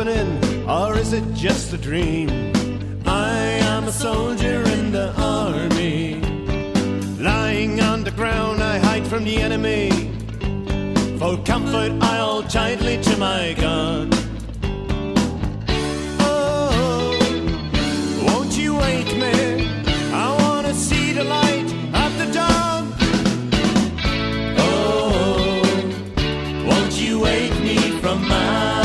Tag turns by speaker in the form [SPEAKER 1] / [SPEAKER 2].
[SPEAKER 1] happening, or is it just a dream? I am a soldier in the army. Lying on the ground, I hide from the enemy. For comfort, I hold tightly to my gun. Oh, won't you wake me? I want to see the light of the dawn. Oh, won't you wake me from my